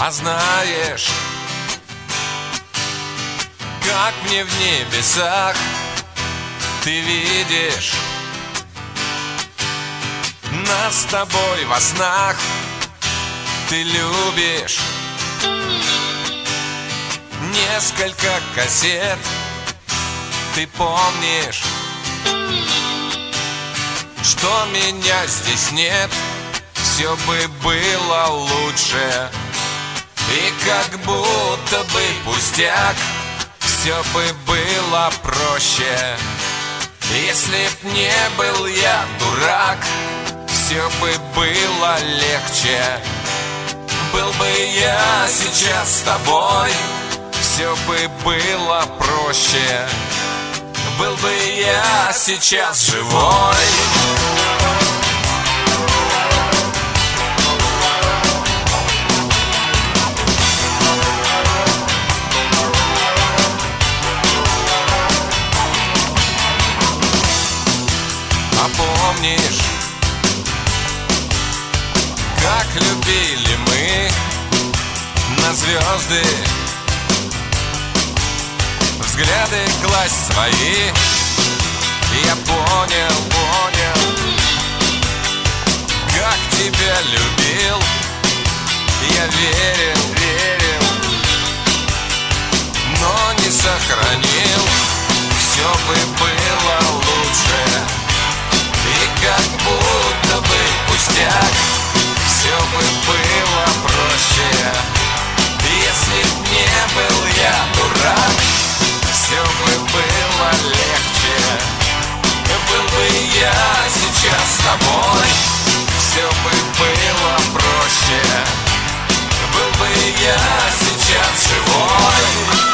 А знаешь, как мне в небесах ты видишь нас с тобой во снах, ты любишь несколько кассет, ты помнишь, что меня здесь нет. Все бы было лучше, и как будто бы пустяк, все бы было проще. Если б не был я дурак, все бы было легче. Был бы я сейчас с тобой, все бы было проще. Был бы я сейчас живой. А помнишь, как любили мы на звезды взгляды класть свои? Я понял, как тебя любил. Я верил, но не сохранил. Все бы было лучше, и как будто бы пустяк, все бы было проще. Если б не был я дурак, все бы было легче. Был бы я сейчас с тобой, все бы было проще. Был бы я сейчас живой.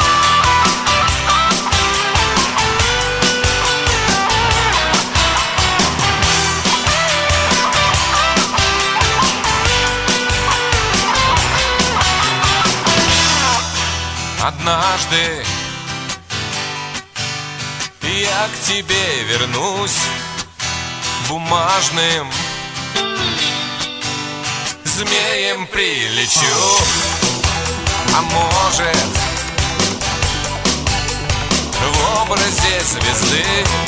Однажды я к тебе вернусь бумажным змеем прилечу. А может, в образе звезды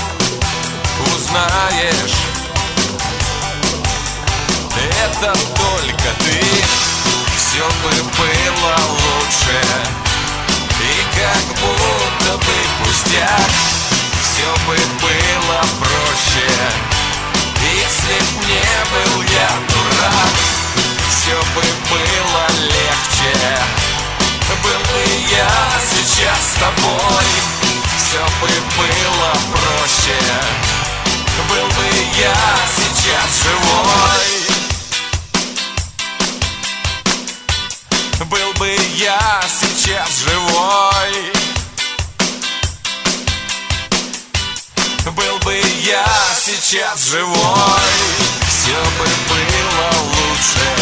узнаешь, это только ты. Все бы было лучше, и как будто бы пустяк, все бы было проще. Если б не был я дурак, все бы было легче. Был бы я сейчас с тобой, все бы было проще. Был бы я сейчас живой. Был бы я сейчас живой. Был бы я сейчас живой. Все бы было лучше,